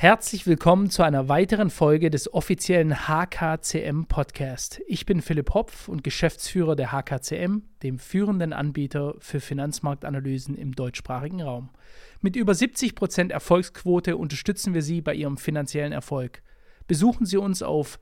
Herzlich willkommen zu einer weiteren Folge des offiziellen HKCM Podcast. Ich bin Philipp Hopf und Geschäftsführer der HKCM, dem führenden Anbieter für Finanzmarktanalysen im deutschsprachigen Raum. Mit über 70% Erfolgsquote unterstützen wir Sie bei Ihrem finanziellen Erfolg. Besuchen Sie uns auf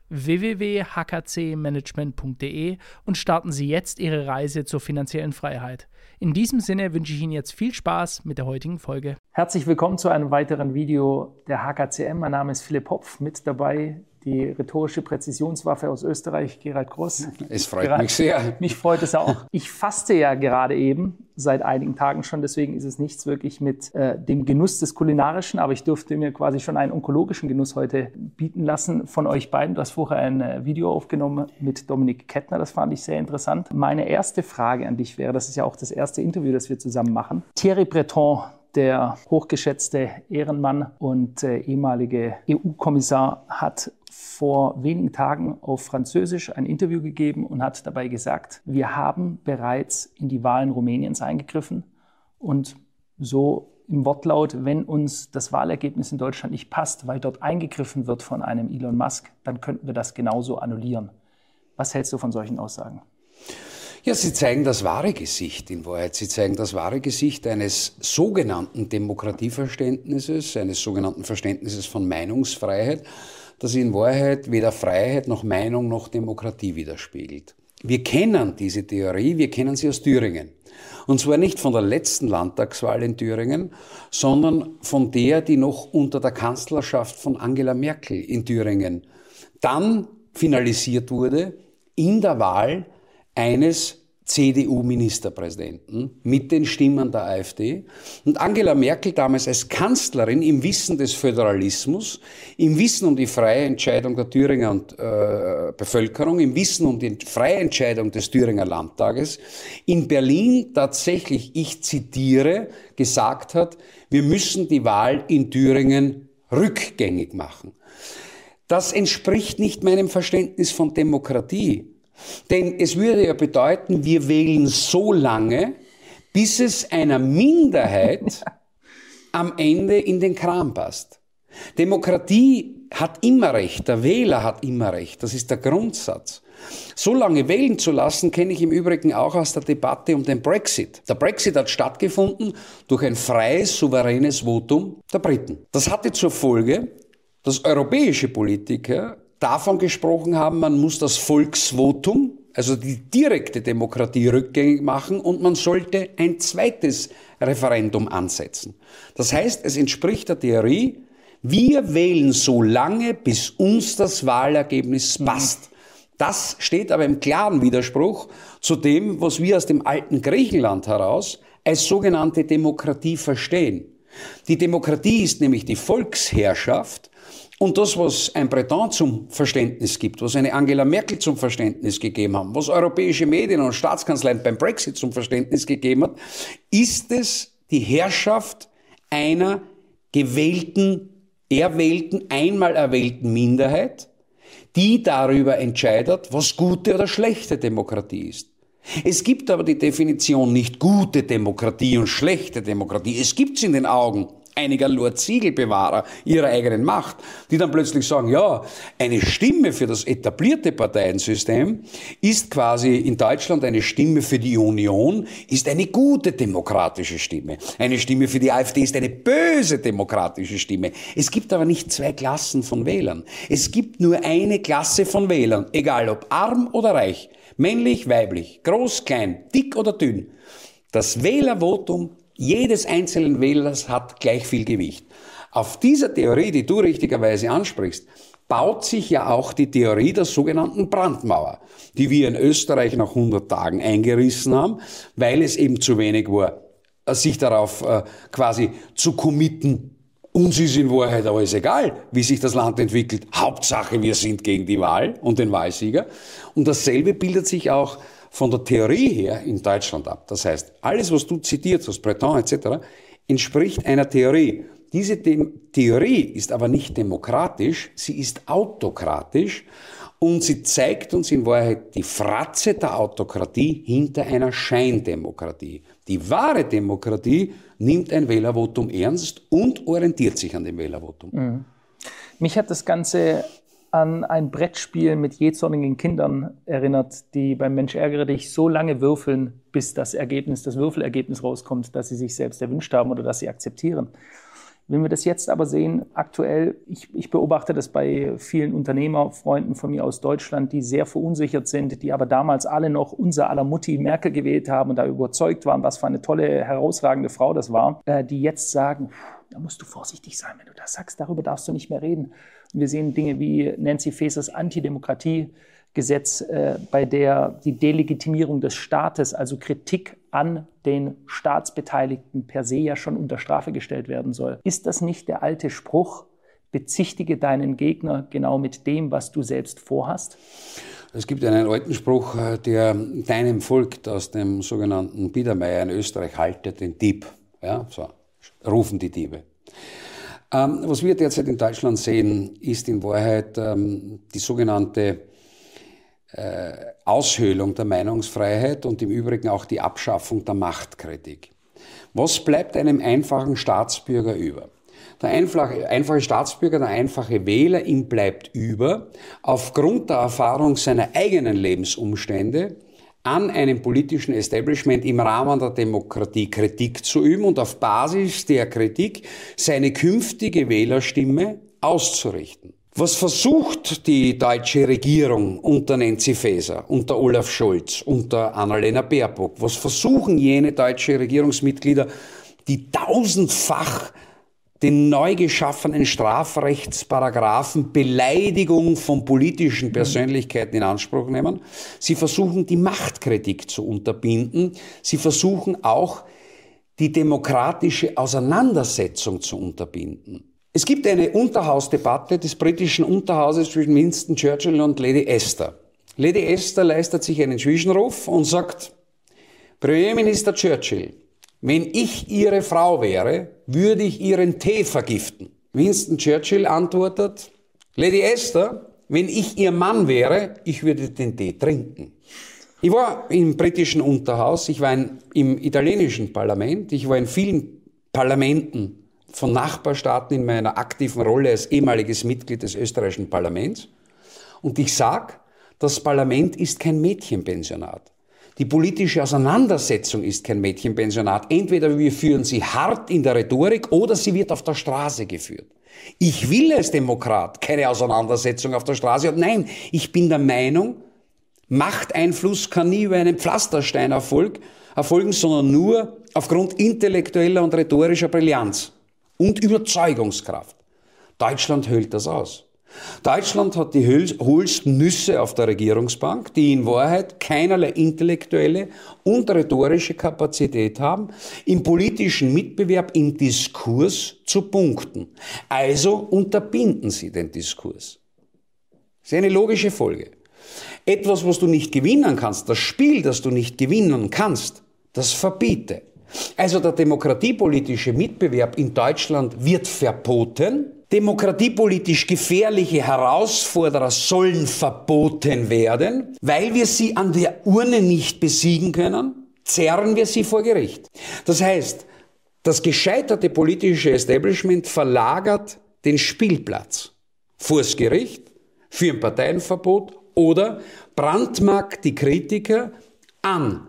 www.hkcmanagement.de und starten Sie jetzt Ihre Reise zur finanziellen Freiheit. In diesem Sinne wünsche ich Ihnen jetzt viel Spaß mit der heutigen Folge. Herzlich willkommen zu einem weiteren Video der HKCM. Mein Name ist Philipp Hopf, mit dabei die rhetorische Präzisionswaffe aus Österreich, Gerald Gross. Es freut mich sehr. Mich freut es auch. Ich faste ja gerade eben, seit einigen Tagen schon, deswegen ist es nichts wirklich mit dem Genuss des Kulinarischen, aber ich durfte mir quasi schon einen onkologischen Genuss heute bieten lassen von euch beiden. Du hast vorher ein Video aufgenommen mit Dominik Kettner, das fand ich sehr interessant. Meine erste Frage an dich wäre, das ist ja auch das erste Interview, das wir zusammen machen. Thierry Breton, der hochgeschätzte Ehrenmann und ehemalige EU-Kommissar, hat vor wenigen Tagen auf Französisch ein Interview gegeben und hat dabei gesagt, wir haben bereits in die Wahlen Rumäniens eingegriffen und so im Wortlaut, wenn uns das Wahlergebnis in Deutschland nicht passt, weil dort eingegriffen wird von einem Elon Musk, dann könnten wir das genauso annullieren. Was hältst du von solchen Aussagen? Ja, sie zeigen das wahre Gesicht in Wahrheit. Sie zeigen das wahre Gesicht eines sogenannten Demokratieverständnisses, eines sogenannten Verständnisses von Meinungsfreiheit, das in Wahrheit weder Freiheit noch Meinung noch Demokratie widerspiegelt. Wir kennen diese Theorie, wir kennen sie aus Thüringen. Und zwar nicht von der letzten Landtagswahl in Thüringen, sondern von der, die noch unter der Kanzlerschaft von Angela Merkel in Thüringen dann finalisiert wurde in der Wahl eines CDU-Ministerpräsidenten mit den Stimmen der AfD. Und Angela Merkel damals als Kanzlerin im Wissen des Föderalismus, im Wissen um die freie Entscheidung der Thüringer Bevölkerung, im Wissen um die freie Entscheidung des Thüringer Landtages, in Berlin tatsächlich, ich zitiere, gesagt hat, wir müssen die Wahl in Thüringen rückgängig machen. Das entspricht nicht meinem Verständnis von Demokratie. Denn es würde ja bedeuten, wir wählen so lange, bis es einer Minderheit am Ende in den Kram passt. Demokratie hat immer Recht, der Wähler hat immer Recht, das ist der Grundsatz. So lange wählen zu lassen, kenne ich im Übrigen auch aus der Debatte um den Brexit. Der Brexit hat stattgefunden durch ein freies, souveränes Votum der Briten. Das hatte zur Folge, dass europäische Politiker davon gesprochen haben, man muss das Volksvotum, also die direkte Demokratie, rückgängig machen und man sollte ein zweites Referendum ansetzen. Das heißt, es entspricht der Theorie, wir wählen so lange, bis uns das Wahlergebnis passt. Das steht aber im klaren Widerspruch zu dem, was wir aus dem alten Griechenland heraus als sogenannte Demokratie verstehen. Die Demokratie ist nämlich die Volksherrschaft. Und das, was ein Breton zum Verständnis gibt, was eine Angela Merkel zum Verständnis gegeben haben, was europäische Medien und Staatskanzleien beim Brexit zum Verständnis gegeben hat, ist es die Herrschaft einer einmal erwählten Minderheit, die darüber entscheidet, was gute oder schlechte Demokratie ist. Es gibt aber die Definition nicht gute Demokratie und schlechte Demokratie. Es gibt es in den Augen einiger Lord-Siegel-Bewahrer ihrer eigenen Macht, die dann plötzlich sagen, ja, eine Stimme für das etablierte Parteiensystem ist quasi in Deutschland eine Stimme für die Union, ist eine gute demokratische Stimme. Eine Stimme für die AfD ist eine böse demokratische Stimme. Es gibt aber nicht zwei Klassen von Wählern. Es gibt nur eine Klasse von Wählern, egal ob arm oder reich, männlich, weiblich, groß, klein, dick oder dünn. Das Wählervotum jedes einzelnen Wählers hat gleich viel Gewicht. Auf dieser Theorie, die du richtigerweise ansprichst, baut sich ja auch die Theorie der sogenannten Brandmauer, die wir in Österreich nach 100 Tagen eingerissen haben, weil es eben zu wenig war, sich darauf quasi zu committen. Uns ist in Wahrheit alles egal, wie sich das Land entwickelt. Hauptsache, wir sind gegen die Wahl und den Wahlsieger. Und dasselbe bildet sich auch von der Theorie her in Deutschland ab. Das heißt, alles, was du zitiert hast, Breton etc., entspricht einer Theorie. Diese Theorie ist aber nicht demokratisch, sie ist autokratisch und sie zeigt uns in Wahrheit die Fratze der Autokratie hinter einer Scheindemokratie. Die wahre Demokratie nimmt ein Wählervotum ernst und orientiert sich an dem Wählervotum. Mich hat das Ganze an ein Brettspiel mit jähzornigen Kindern erinnert, die beim Mensch ärgere dich so lange würfeln, bis das Würfelergebnis rauskommt, das sie sich selbst erwünscht haben oder das sie akzeptieren. Wenn wir das jetzt aber sehen, aktuell, ich beobachte das bei vielen Unternehmerfreunden von mir aus Deutschland, die sehr verunsichert sind, die aber damals alle noch unser aller Mutti Merkel gewählt haben und da überzeugt waren, was für eine tolle, herausragende Frau das war, die jetzt sagen, da musst du vorsichtig sein, wenn du das sagst, darüber darfst du nicht mehr reden. Und wir sehen Dinge wie Nancy Fasers Antidemokratiegesetz, bei der die Delegitimierung des Staates, also Kritik an den Staatsbeteiligten per se ja schon unter Strafe gestellt werden soll. Ist das nicht der alte Spruch, bezichtige deinen Gegner genau mit dem, was du selbst vorhast? Es gibt einen alten Spruch, der deinem folgt, aus dem sogenannten Biedermeier in Österreich, haltet den Dieb. Ja, so rufen die Diebe. Was wir derzeit in Deutschland sehen, ist in Wahrheit die sogenannte Aushöhlung der Meinungsfreiheit und im Übrigen auch die Abschaffung der Machtkritik. Was bleibt einem einfachen Staatsbürger über? Der einfache Staatsbürger, der einfache Wähler, ihm bleibt über, aufgrund der Erfahrung seiner eigenen Lebensumstände an einem politischen Establishment im Rahmen der Demokratie Kritik zu üben und auf Basis der Kritik seine künftige Wählerstimme auszurichten. Was versucht die deutsche Regierung unter Nancy Faeser, unter Olaf Scholz, unter Annalena Baerbock? Was versuchen jene deutsche Regierungsmitglieder, die tausendfach den neu geschaffenen Strafrechtsparagraphen Beleidigung von politischen Persönlichkeiten in Anspruch nehmen? Sie versuchen, die Machtkritik zu unterbinden. Sie versuchen auch, die demokratische Auseinandersetzung zu unterbinden. Es gibt eine Unterhausdebatte des britischen Unterhauses zwischen Winston Churchill und Lady Astor. Lady Astor leistet sich einen Zwischenruf und sagt, Premierminister Churchill, wenn ich Ihre Frau wäre, würde ich Ihren Tee vergiften. Winston Churchill antwortet, Lady Astor, wenn ich Ihr Mann wäre, ich würde den Tee trinken. Ich war im britischen Unterhaus, ich war im italienischen Parlament, ich war in vielen Parlamenten von Nachbarstaaten in meiner aktiven Rolle als ehemaliges Mitglied des österreichischen Parlaments. Und ich sage, das Parlament ist kein Mädchenpensionat. Die politische Auseinandersetzung ist kein Mädchenpensionat. Entweder wir führen sie hart in der Rhetorik oder sie wird auf der Straße geführt. Ich will als Demokrat keine Auseinandersetzung auf der Straße. Und nein, ich bin der Meinung, Machteinfluss kann nie über einen Pflasterstein erfolgen, sondern nur aufgrund intellektueller und rhetorischer Brillanz und Überzeugungskraft. Deutschland höhlt das aus. Deutschland hat die hohlsten Nüsse auf der Regierungsbank, die in Wahrheit keinerlei intellektuelle und rhetorische Kapazität haben, im politischen Mitbewerb, im Diskurs zu punkten. Also unterbinden sie den Diskurs. Das ist eine logische Folge. Etwas, was du nicht gewinnen kannst, das Spiel, das du nicht gewinnen kannst, das verbiete. Also der demokratiepolitische Mitbewerb in Deutschland wird verboten. Demokratiepolitisch gefährliche Herausforderer sollen verboten werden. Weil wir sie an der Urne nicht besiegen können, zerren wir sie vor Gericht. Das heißt, das gescheiterte politische Establishment verlagert den Spielplatz vors Gericht für ein Parteienverbot oder brandmarkt die Kritiker an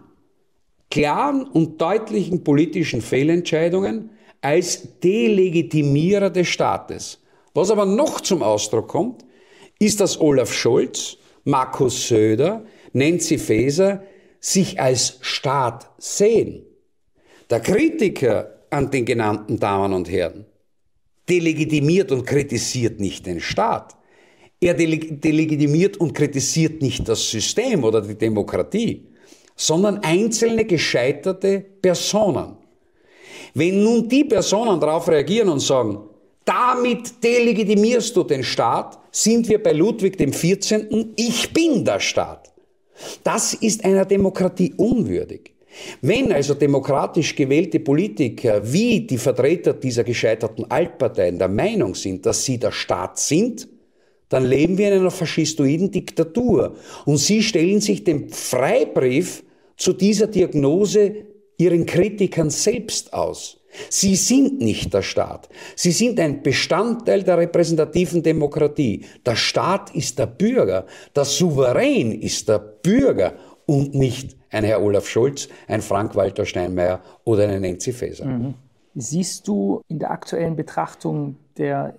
klaren und deutlichen politischen Fehlentscheidungen als Delegitimierer des Staates. Was aber noch zum Ausdruck kommt, ist, dass Olaf Scholz, Markus Söder, Nancy Faeser sich als Staat sehen. Der Kritiker an den genannten Damen und Herren delegitimiert und kritisiert nicht den Staat. Er delegitimiert und kritisiert nicht das System oder die Demokratie, sondern einzelne gescheiterte Personen. Wenn nun die Personen darauf reagieren und sagen, damit delegitimierst du den Staat, sind wir bei Ludwig XIV., ich bin der Staat. Das ist einer Demokratie unwürdig. Wenn also demokratisch gewählte Politiker wie die Vertreter dieser gescheiterten Altparteien der Meinung sind, dass sie der Staat sind, dann leben wir in einer faschistoiden Diktatur. Und sie stellen sich dem Freibrief zu dieser Diagnose ihren Kritikern selbst aus. Sie sind nicht der Staat. Sie sind ein Bestandteil der repräsentativen Demokratie. Der Staat ist der Bürger. Der Souverän ist der Bürger und nicht ein Herr Olaf Scholz, ein Frank-Walter Steinmeier oder eine Nancy Faeser. Mhm. Siehst du in der aktuellen Betrachtung der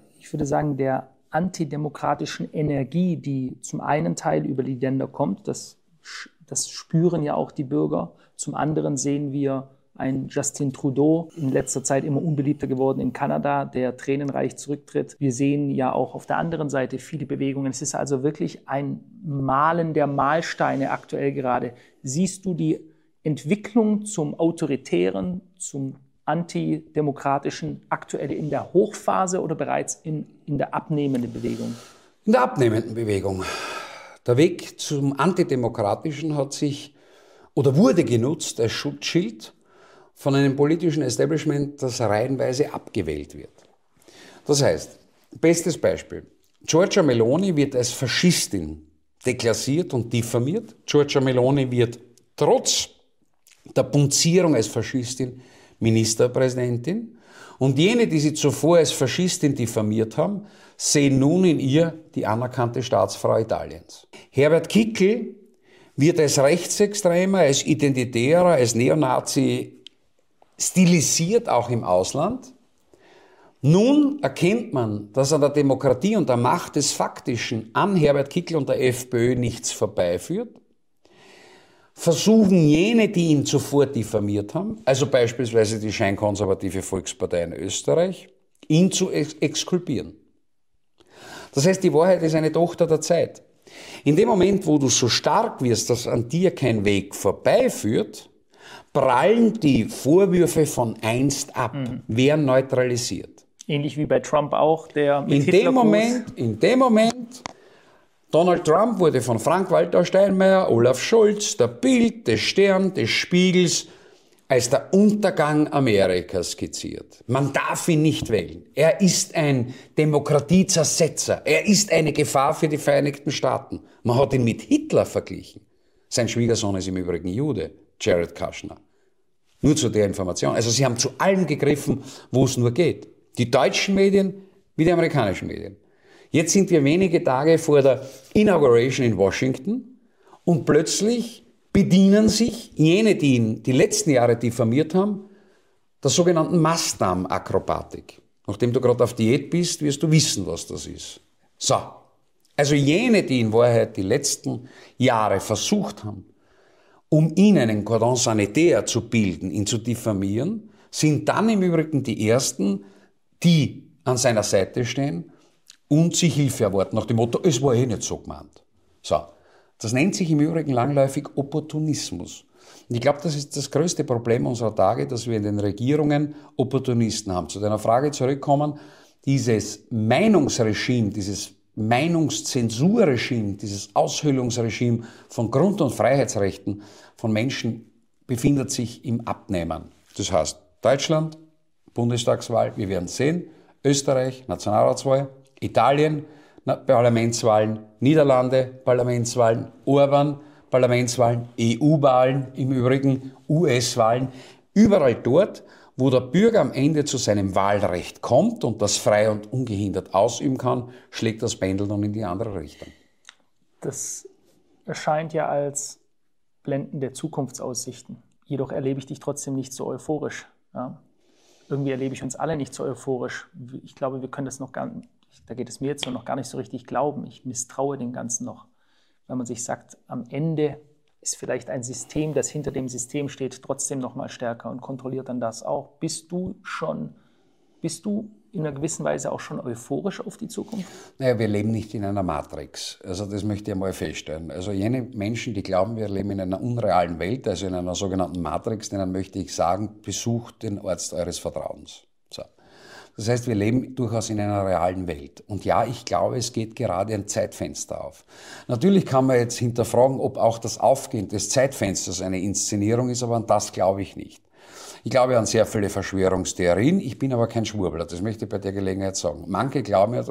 antidemokratischen Energie, die zum einen Teil über die Länder kommt, das spüren ja auch die Bürger, zum anderen sehen wir ein Justin Trudeau, in letzter Zeit immer unbeliebter geworden in Kanada, der tränenreich zurücktritt. Wir sehen ja auch auf der anderen Seite viele Bewegungen. Es ist also wirklich ein Malen der Mahlsteine aktuell gerade. Siehst du die Entwicklung zum Autoritären, zum Antidemokratischen aktuell in der Hochphase oder bereits in der abnehmenden Bewegung? In der abnehmenden Bewegung. Der Weg zum Antidemokratischen wurde genutzt als Schutzschild von einem politischen Establishment, das reihenweise abgewählt wird. Das heißt, bestes Beispiel, Giorgia Meloni wird als Faschistin deklassiert und diffamiert. Giorgia Meloni wird trotz der Punzierung als Faschistin Ministerpräsidentin. Und jene, die sie zuvor als Faschistin diffamiert haben, sehen nun in ihr die anerkannte Staatsfrau Italiens. Herbert Kickl wird als Rechtsextremer, als Identitärer, als Neonazi stilisiert, auch im Ausland. Nun erkennt man, dass an der Demokratie und der Macht des Faktischen an Herbert Kickl und der FPÖ nichts vorbeiführt. Versuchen jene, die ihn zuvor diffamiert haben, also beispielsweise die scheinkonservative Volkspartei in Österreich, ihn zu exkulpieren. Das heißt, die Wahrheit ist eine Tochter der Zeit. In dem Moment, wo du so stark wirst, dass an dir kein Weg vorbeiführt, prallen die Vorwürfe von einst ab, werden neutralisiert. Ähnlich wie bei Trump auch, der mit in dem Moment, Donald Trump wurde von Frank-Walter Steinmeier, Olaf Scholz, der Bild, des Stern, des Spiegels als der Untergang Amerikas skizziert. Man darf ihn nicht wählen. Er ist ein Demokratiezersetzer. Er ist eine Gefahr für die Vereinigten Staaten. Man hat ihn mit Hitler verglichen. Sein Schwiegersohn ist im Übrigen Jude, Jared Kushner. Nur zu der Information. Also sie haben zu allem gegriffen, wo es nur geht. Die deutschen Medien wie die amerikanischen Medien. Jetzt sind wir wenige Tage vor der Inauguration in Washington und plötzlich bedienen sich jene, die ihn die letzten Jahre diffamiert haben, der sogenannten Mastdarm-Akrobatik. Nachdem du gerade auf Diät bist, wirst du wissen, was das ist. So. Also jene, die in Wahrheit die letzten Jahre versucht haben, um ihn einen Cordon sanitaire zu bilden, ihn zu diffamieren, sind dann im Übrigen die Ersten, die an seiner Seite stehen und sich Hilfe erwarten, nach dem Motto, es war eh nicht so gemeint. So. Das nennt sich im Übrigen langläufig Opportunismus. Und ich glaube, das ist das größte Problem unserer Tage, dass wir in den Regierungen Opportunisten haben. Zu deiner Frage zurückkommen, dieses Meinungsregime, dieses Meinungszensurregime, dieses Aushöhlungsregime von Grund- und Freiheitsrechten von Menschen befindet sich im Abnehmen. Das heißt, Deutschland, Bundestagswahl, wir werden sehen, Österreich, Nationalratswahl, Italien, Parlamentswahlen, Niederlande, Parlamentswahlen, Orban, Parlamentswahlen, EU-Wahlen, im Übrigen US-Wahlen, überall dort, wo der Bürger am Ende zu seinem Wahlrecht kommt und das frei und ungehindert ausüben kann, schlägt das Pendel nun in die andere Richtung. Das erscheint ja als blendende Zukunftsaussichten. Jedoch erlebe ich dich trotzdem nicht so euphorisch. Ja? Irgendwie erlebe ich uns alle nicht so euphorisch. Ich glaube, wir können das noch gar nicht. Da geht es mir jetzt noch gar nicht so richtig glauben. Ich misstraue dem Ganzen noch. Wenn man sich sagt, am Ende ist vielleicht ein System, das hinter dem System steht, trotzdem noch mal stärker und kontrolliert dann das auch. Bist du in einer gewissen Weise auch schon euphorisch auf die Zukunft? Naja, wir leben nicht in einer Matrix. Also das möchte ich einmal feststellen. Also jene Menschen, die glauben, wir leben in einer unrealen Welt, also in einer sogenannten Matrix, denen möchte ich sagen, besucht den Arzt eures Vertrauens. So. Das heißt, wir leben durchaus in einer realen Welt. Und ja, ich glaube, es geht gerade ein Zeitfenster auf. Natürlich kann man jetzt hinterfragen, ob auch das Aufgehen des Zeitfensters eine Inszenierung ist, aber an das glaube ich nicht. Ich glaube an sehr viele Verschwörungstheorien, ich bin aber kein Schwurbler, das möchte ich bei der Gelegenheit sagen. Manche glauben ja, dass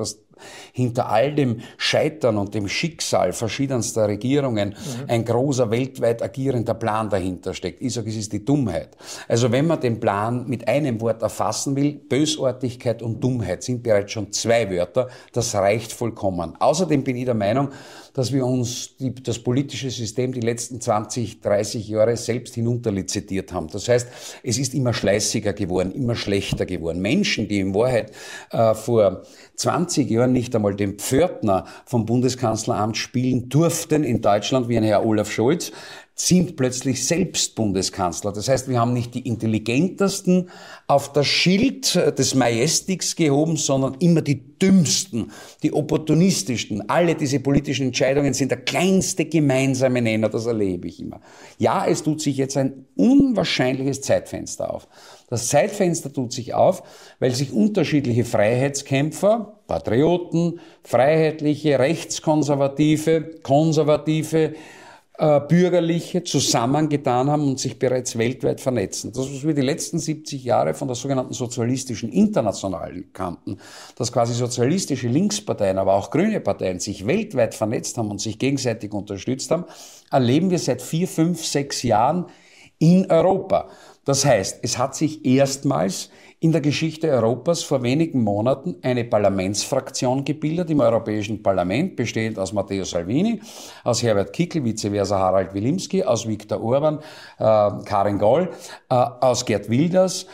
hinter all dem Scheitern und dem Schicksal verschiedenster Regierungen ein großer weltweit agierender Plan dahinter steckt. Ich sage, es ist die Dummheit. Also wenn man den Plan mit einem Wort erfassen will, Bösartigkeit und Dummheit sind bereits schon 2 Wörter, das reicht vollkommen. Außerdem bin ich der Meinung, dass wir uns das politische System die letzten 20, 30 Jahre selbst hinunterlizitiert haben. Das heißt, es ist immer schleißiger geworden, immer schlechter geworden. Menschen, die in Wahrheit vor 20 Jahren nicht einmal den Pförtner vom Bundeskanzleramt spielen durften in Deutschland, wie ein Herr Olaf Scholz, sind plötzlich selbst Bundeskanzler. Das heißt, wir haben nicht die Intelligentesten auf das Schild des Majestics gehoben, sondern immer die dümmsten, die opportunistischsten. Alle diese politischen Entscheidungen sind der kleinste gemeinsame Nenner, das erlebe ich immer. Ja, es tut sich jetzt ein unwahrscheinliches Zeitfenster auf. Das Zeitfenster tut sich auf, weil sich unterschiedliche Freiheitskämpfer, Patrioten, Freiheitliche, Rechtskonservative, Konservative, Bürgerliche zusammengetan haben und sich bereits weltweit vernetzen. Das, was wir die letzten 70 Jahre von der sogenannten sozialistischen Internationalen kannten, dass quasi sozialistische Linksparteien, aber auch grüne Parteien sich weltweit vernetzt haben und sich gegenseitig unterstützt haben, erleben wir seit 4, 5, 6 Jahren in Europa. Das heißt, es hat sich erstmals in der Geschichte Europas vor wenigen Monaten eine Parlamentsfraktion gebildet im Europäischen Parlament, bestehend aus Matteo Salvini, aus Herbert Kickl, vice versa Harald Wilimski, aus Viktor Orban, Karin Goll, aus Geert Wilders,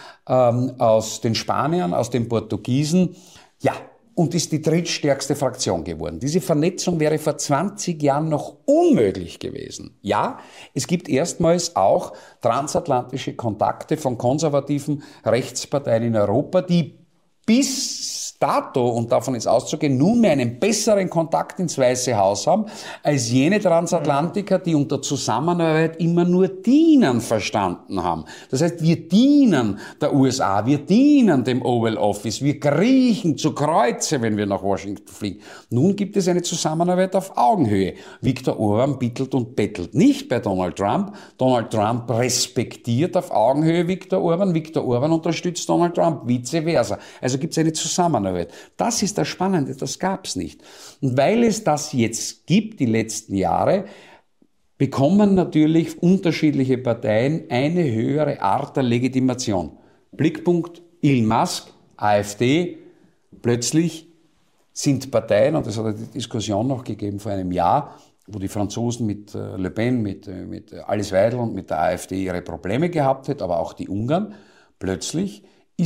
aus den Spaniern, aus den Portugiesen. Ja, und ist die drittstärkste Fraktion geworden. Diese Vernetzung wäre vor 20 Jahren noch unmöglich gewesen. Ja, es gibt erstmals auch transatlantische Kontakte von konservativen Rechtsparteien in Europa, die bis dato, und davon ist auszugehen, nunmehr einen besseren Kontakt ins Weiße Haus haben, als jene Transatlantiker, die unter Zusammenarbeit immer nur dienen verstanden haben. Das heißt, wir dienen der USA, wir dienen dem Oval Office, wir kriechen zu Kreuze, wenn wir nach Washington fliegen. Nun gibt es eine Zusammenarbeit auf Augenhöhe. Viktor Orban bittelt und bettelt nicht bei Donald Trump. Donald Trump respektiert auf Augenhöhe Viktor Orban. Viktor Orban unterstützt Donald Trump, vice versa. Also gibt es eine Zusammenarbeit. Das ist das Spannende, das gab es nicht. Und weil es das jetzt gibt, die letzten Jahre, bekommen natürlich unterschiedliche Parteien eine höhere Art der Legitimation. Blickpunkt Elon Musk, AfD, plötzlich sind Parteien, und es hat eine Diskussion noch gegeben vor einem Jahr, wo die Franzosen mit Le Pen, mit Alice Weidel und mit der AfD ihre Probleme gehabt hätten, aber auch die Ungarn, plötzlich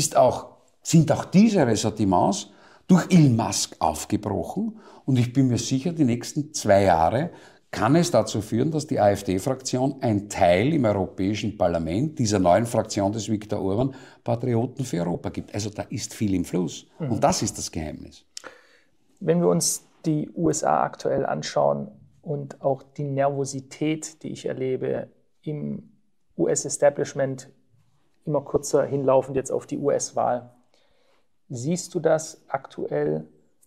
sind auch diese Ressentiments durch Elon Musk aufgebrochen. Und ich bin mir sicher, die nächsten 2 Jahre kann es dazu führen, dass die AfD-Fraktion ein Teil im Europäischen Parlament dieser neuen Fraktion des Viktor Orban Patrioten für Europa gibt. Also da ist viel im Fluss. Und das ist das Geheimnis. Wenn wir uns die USA aktuell anschauen und auch die Nervosität, die ich erlebe im US-Establishment, immer kürzer hinlaufend jetzt auf die US-Wahl, siehst du das aktuell,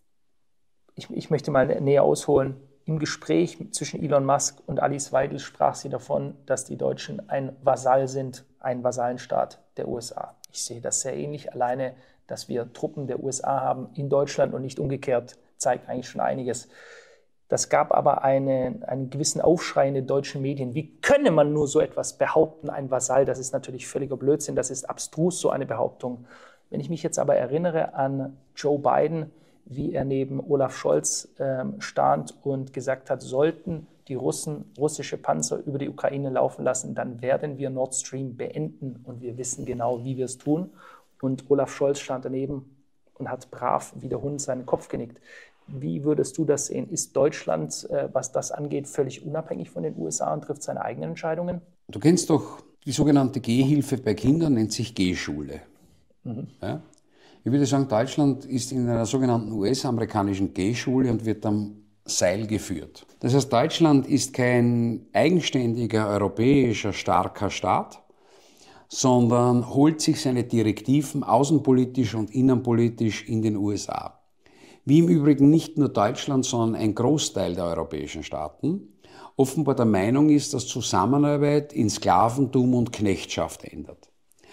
ich möchte mal näher ausholen, im Gespräch zwischen Elon Musk und Alice Weidel sprach sie davon, dass die Deutschen ein Vasall sind, ein Vasallenstaat der USA. Ich sehe das sehr ähnlich. Alleine, dass wir Truppen der USA haben in Deutschland und nicht umgekehrt, zeigt eigentlich schon einiges. Das gab aber einen gewissen Aufschrei in den deutschen Medien. Wie könne man nur so etwas behaupten, ein Vasall? Das ist natürlich völliger Blödsinn, das ist abstrus, so eine Behauptung. Wenn ich mich jetzt aber erinnere an Joe Biden, wie er neben Olaf Scholz stand und gesagt hat, sollten die Russen russische Panzer über die Ukraine laufen lassen, dann werden wir Nord Stream beenden und wir wissen genau, wie wir es tun. Und Olaf Scholz stand daneben und hat brav wie der Hund seinen Kopf genickt. Wie würdest du das sehen? Ist Deutschland, was das angeht, völlig unabhängig von den USA und trifft seine eigenen Entscheidungen? Du kennst doch die sogenannte Gehhilfe bei Kindern, nennt sich Gehschule. Ja? Ich würde sagen, Deutschland ist in einer sogenannten US-amerikanischen Gehschule und wird am Seil geführt. Das heißt, Deutschland ist kein eigenständiger, europäischer, starker Staat, sondern holt sich seine Direktiven außenpolitisch und innenpolitisch in den USA. Wie im Übrigen nicht nur Deutschland, sondern ein Großteil der europäischen Staaten offenbar der Meinung ist, dass Zusammenarbeit in Sklaventum und Knechtschaft ändert.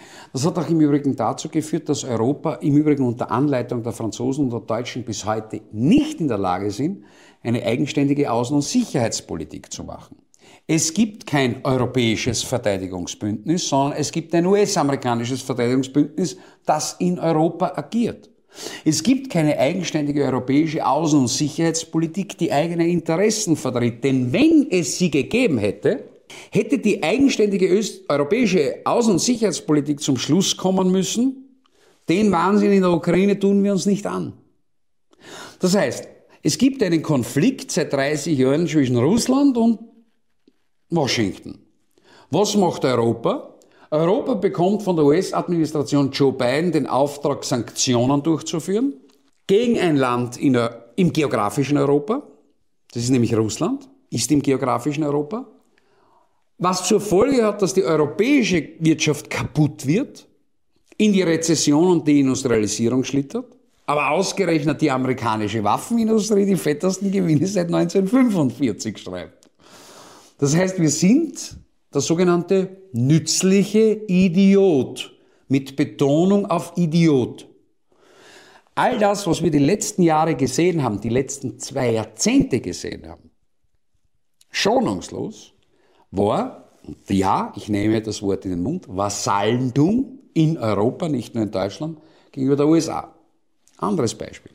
Das hat auch im Übrigen dazu geführt, dass Europa im Übrigen unter Anleitung der Franzosen und der Deutschen bis heute nicht in der Lage sind, eine eigenständige Außen- und Sicherheitspolitik zu machen. Es gibt kein europäisches Verteidigungsbündnis, sondern es gibt ein US-amerikanisches Verteidigungsbündnis, das in Europa agiert. Es gibt keine eigenständige europäische Außen- und Sicherheitspolitik, die eigene Interessen vertritt. Denn wenn es sie gegeben hätte, hätte die eigenständige europäische Außen- und Sicherheitspolitik zum Schluss kommen müssen, den Wahnsinn in der Ukraine tun wir uns nicht an. Das heißt, es gibt einen Konflikt seit 30 Jahren zwischen Russland und Washington. Was macht Europa? Europa bekommt von der US-Administration Joe Biden den Auftrag, Sanktionen durchzuführen gegen ein Land im geografischen Europa. Das ist nämlich Russland, ist im geografischen Europa. Was zur Folge hat, dass die europäische Wirtschaft kaputt wird, in die Rezession und Deindustrialisierung schlittert, aber ausgerechnet die amerikanische Waffenindustrie die fettesten Gewinne seit 1945 schreibt. Das heißt, wir sind der sogenannte nützliche Idiot, mit Betonung auf Idiot. All das, was wir die letzten Jahre gesehen haben, die letzten 2 Jahrzehnte gesehen haben, schonungslos, war, ja, ich nehme das Wort in den Mund, Vasallentum in Europa, nicht nur in Deutschland, gegenüber der USA. Anderes Beispiel.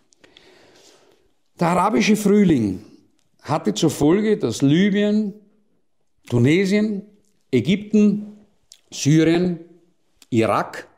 Der arabische Frühling hatte zur Folge, dass Libyen, Tunesien, Ägypten, Syrien, Irak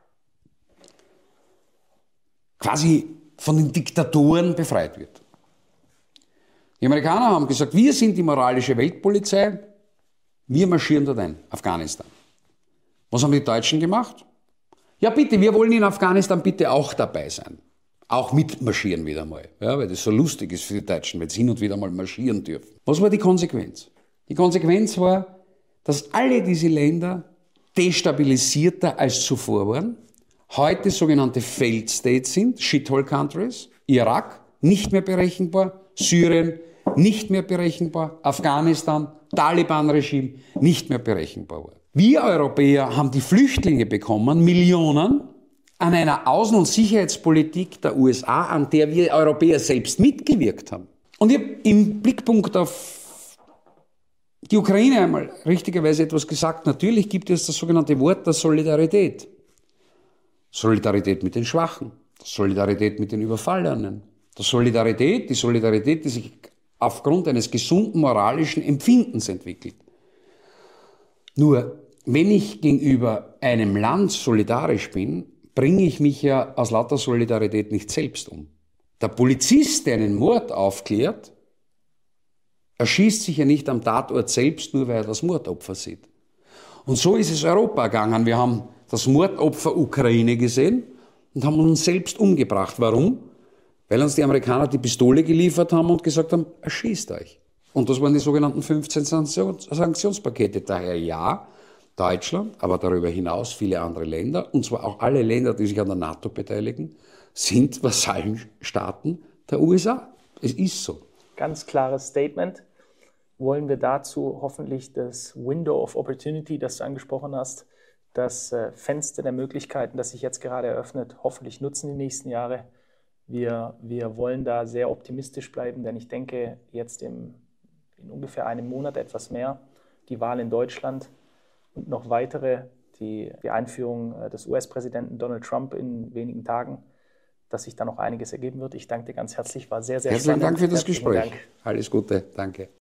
quasi von den Diktatoren befreit wird. Die Amerikaner haben gesagt, wir sind die moralische Weltpolizei, wir marschieren dort ein, Afghanistan. Was haben die Deutschen gemacht? Ja bitte, wir wollen in Afghanistan bitte auch dabei sein. Auch mitmarschieren wieder mal, ja, weil das so lustig ist für die Deutschen, weil sie hin und wieder mal marschieren dürfen. Was war die Konsequenz? Die Konsequenz war, dass alle diese Länder destabilisierter als zuvor waren, heute sogenannte Failed States sind, Shithole Countries, Irak nicht mehr berechenbar, Syrien nicht mehr berechenbar, Afghanistan, Taliban-Regime nicht mehr berechenbar war. Wir Europäer haben die Flüchtlinge bekommen, Millionen, an einer Außen- und Sicherheitspolitik der USA, an der wir Europäer selbst mitgewirkt haben. Und ich habe im Blickpunkt auf die Ukraine einmal richtigerweise etwas gesagt. Natürlich gibt es das sogenannte Wort der Solidarität. Solidarität mit den Schwachen, Solidarität mit den Überfallenen, die Solidarität, die sich aufgrund eines gesunden moralischen Empfindens entwickelt. Nur, wenn ich gegenüber einem Land solidarisch bin, bringe ich mich ja aus lauter Solidarität nicht selbst um. Der Polizist, der einen Mord aufklärt, erschießt sich ja nicht am Tatort selbst, nur weil er das Mordopfer sieht. Und so ist es Europa gegangen. Wir haben das Mordopfer Ukraine gesehen und haben uns selbst umgebracht. Warum? Weil uns die Amerikaner die Pistole geliefert haben und gesagt haben, erschießt euch. Und das waren die sogenannten 15 Sanktionspakete. Daher ja, Deutschland, aber darüber hinaus viele andere Länder, und zwar auch alle Länder, die sich an der NATO beteiligen, sind Vasallenstaaten der USA. Es ist so. Ganz klares Statement. Wollen wir dazu hoffentlich das Window of Opportunity, das du angesprochen hast, das Fenster der Möglichkeiten, das sich jetzt gerade eröffnet, hoffentlich nutzen die nächsten Jahre. Wir wollen da sehr optimistisch bleiben, denn ich denke, jetzt in ungefähr einem Monat etwas mehr, die Wahl in Deutschland und noch weitere, die Einführung des US-Präsidenten Donald Trump in wenigen Tagen, dass sich da noch einiges ergeben wird. Ich danke dir ganz herzlich, war sehr, sehr spannend. Herzlichen Dank für das Gespräch. Dank. Alles Gute, danke.